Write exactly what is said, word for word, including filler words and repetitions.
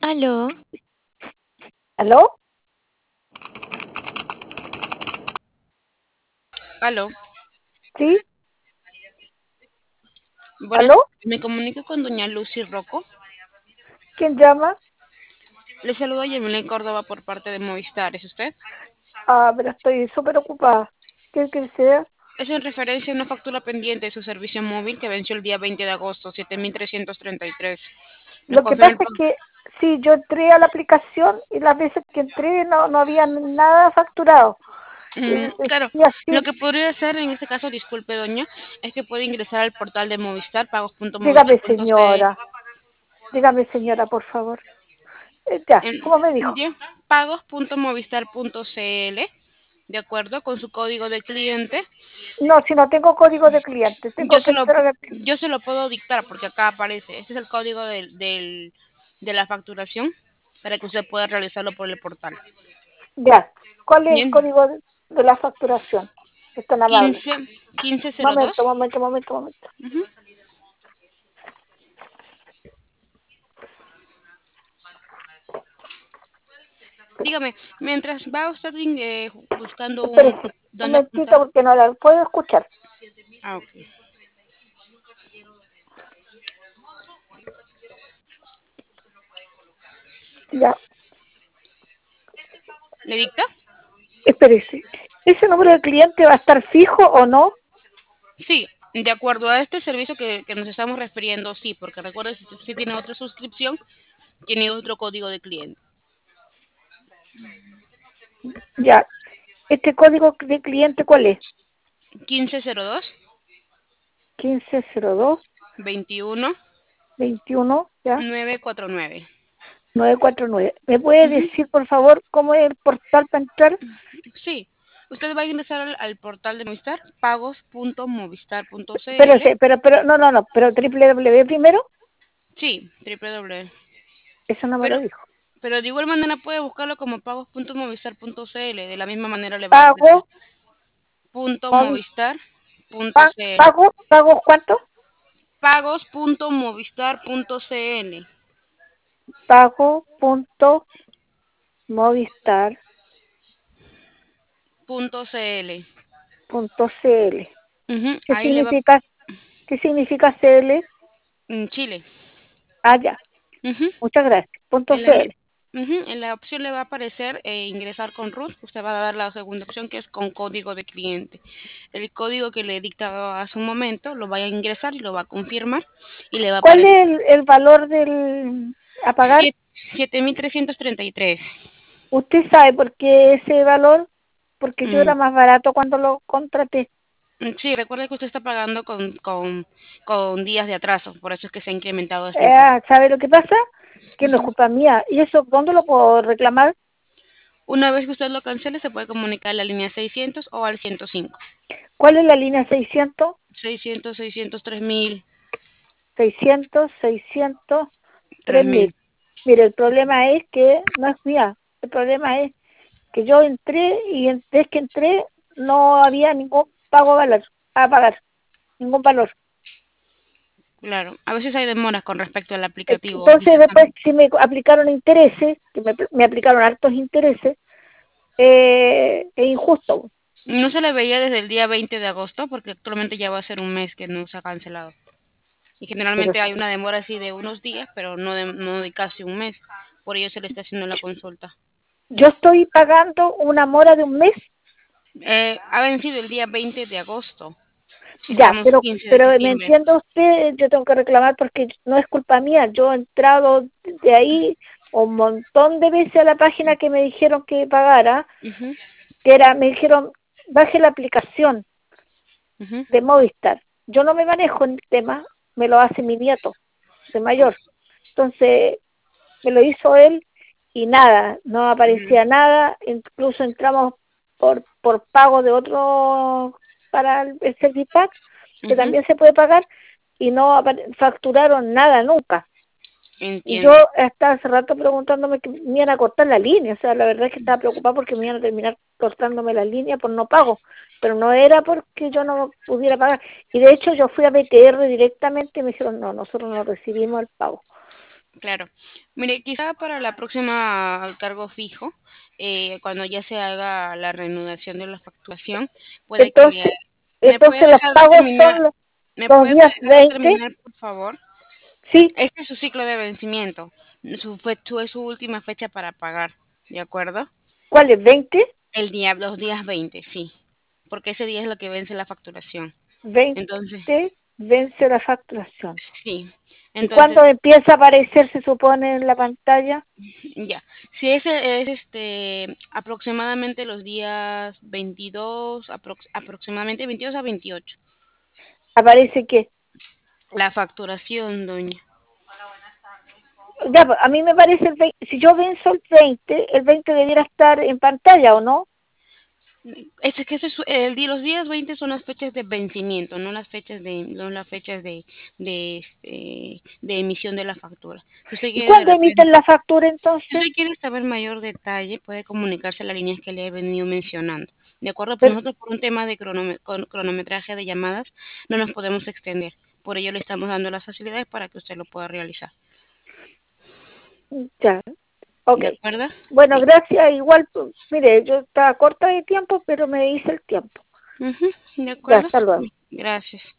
¿Aló? ¿Aló? Aló, ¿Sí? buenas, ¿Aló? me comunico con doña Lucy Rocco. ¿Quién llama? Le saludo a Yamile Córdoba por parte de Movistar. ¿Es usted? Ah, pero estoy súper ocupada. ¿Qué que sea? Es en referencia a una factura pendiente de su servicio móvil que venció el día veinte de agosto, siete mil trescientos treinta y tres. ¿Nos Lo que confirma el pasa es pago? que sí, yo entré a la aplicación y las veces que entré no, no había nada facturado. Y Mm, claro, decía lo así, que podría hacer en este caso, disculpe doña, es que puede ingresar al portal de Movistar, dígame pagos.movistar.cl, señora, dígame señora, por favor. Eh, ya, en, ¿cómo me dijo? ya, pagos.movistar.cl, de acuerdo con su código de cliente. No, si no tengo código de cliente, Yo tengo se que lo, entrar a... yo se lo puedo dictar porque acá aparece. Este es el código del, del, de la facturación para que usted pueda realizarlo por el portal. Ya, ¿cuál es el Bien, código de, de la facturación? Es tan amable. quince, quince cero dos. Momento, momento, momento, momento. Ujú. Dígame, mientras va usted eh, buscando un Espérese, un dónde momentito apuntar. porque no la puedo escuchar. Ah, ok. Ya, ¿Le dicta? espérese. ¿Ese número de cliente va a estar fijo o no? Sí, de acuerdo a este servicio que, que nos estamos refiriendo, sí, porque recuerde si, si tiene otra suscripción, tiene otro código de cliente. Ya. ¿Este código de cliente cuál es? quince cero dos, quince cero dos veintiuno, veintiuno, ya, nueve cuatro nueve. nueve cuatro nueve. ¿Me puede Ujú. decir, por favor, cómo es el portal para entrar? Sí, usted va a ingresar al, al portal de Movistar, pagos.movistar.cl. Espérese, pero, pero, no, no, no, pero www primero, Sí, www. eso no me Pero, lo dijo. pero de igual manera puede buscarlo como pagos.movistar.cl. De la misma manera le va a aparecer Pago, punto móvil, pa- movistar.cl. pago, pago, ¿cuánto? Pagos.movistar.cl. Pago punto movistar Punto .cl. punto cl. Ujú, ¿Qué ahí le va significa, qué significa cl? en Chile. Ah, ya. Ujú. Muchas gracias. Punto En la, cl. ujú, en la opción le va a aparecer eh, ingresar con root. Usted va a dar la segunda opción que es con código de cliente. El código que le dictaba hace un momento lo va a ingresar y lo va a confirmar y le va a ¿Cuál aparecer es el, el valor del a pagar? siete mil trescientos treinta y tres. ¿Usted sabe por qué ese valor? Porque yo Mm, era más barato cuando lo contraté. mm, sí, recuerde que usted está pagando con, con, con días de atraso, por eso es que se ha incrementado este importe. Eh, ¿Sabe lo que pasa? Que no es Ujú. culpa mía. ¿Y eso dónde lo puedo reclamar? Una vez que usted lo cancele, se puede comunicar a la línea seiscientos o al ciento cinco. ¿Cuál es la línea seiscientos? seiscientos, seiscientos, tres mil, seiscientos, seiscientos, tres tres mil. mil. Mire, el problema es que no es mía. El problema es que yo entré y en- desde que entré no había ningún pago a, valor, a pagar, ningún valor. Claro, a veces hay demoras con respecto al Eh, aplicativo. Entonces después si me aplicaron intereses, que me, me aplicaron hartos intereses, eh, es injusto. No se le veía desde el día veinte de agosto porque actualmente ya va a ser un mes que no se ha cancelado. Y Pero generalmente hay una demora así de unos días, pero no de, no de casi un mes. Por ello se le está haciendo la consulta. yo estoy pagando una mora de un mes, Eh, ha vencido el día veinte de agosto. ya, Estamos pero quince de pero me septiembre. entiende usted, yo tengo que reclamar porque no es culpa mía. Yo he entrado de ahí un montón de veces a la página que me dijeron que pagara, Ujú, que era, me dijeron, baje la aplicación ujú. de Movistar. Yo no me manejo en el tema, me lo hace mi nieto, de Oh, mayor. Entonces, me lo hizo él y nada, no ujú, aparecía nada, incluso entramos por por pago de otro para el, el Servipack, que ujú. también se puede pagar, y no apare- facturaron nada nunca. Y yo Entiendo. hasta hace rato preguntándome que me iban a cortar la línea, o sea, la verdad es que estaba preocupada porque me iban a terminar cortándome la línea por no pago, pero no era porque yo no pudiera pagar. Y de hecho yo fui a B T R directamente y me dijeron, no, nosotros no recibimos el pago. Claro. Mire, quizá para la próxima cargo fijo, eh, cuando ya se haga la reanudación de la facturación, puede que le... Entonces, ¿Me puede entonces los dejar de pagos terminar? son los, ¿Me los puede días dejar de veinte, terminar, por favor? sí. Este es su ciclo de vencimiento. Su, fe- su- es su última fecha para pagar, ¿de acuerdo? ¿Cuál es? ¿veinte? El día, los días veinte, sí. Porque ese día es lo que vence la facturación. Entonces, veinte vence la facturación. sí. ¿Y cuándo Entonces, empieza a aparecer, se supone, en la pantalla? ya. Si ese es este aproximadamente los días veintidós, aprox- aproximadamente veintidós a veintiocho. Aparece que, La facturación, doña. ya, pues, a mí me parece, el veinte, si yo venzo el veinte, el veinte debiera estar en pantalla, ¿o no? Es que ese es su- el día, los días veinte son las fechas de vencimiento, no las fechas de, no las fechas de, de, este, de emisión de la factura. Si usted ¿Y quiere de cuándo emiten repente, la factura si usted entonces? quiere saber mayor detalle, puede comunicarse a las líneas que le he venido mencionando. De acuerdo, pues Pero, nosotros por un tema de cronome- con- cronometraje de llamadas no nos podemos extender. Por ello le estamos dando las facilidades para que usted lo pueda realizar. ya, ok. ¿De acuerdo? Bueno, Bien. gracias. Igual, pues, mire, yo estaba corta de tiempo, pero me hice el tiempo. Ujú, ¿de Ya, acuerdo? hasta luego. Gracias.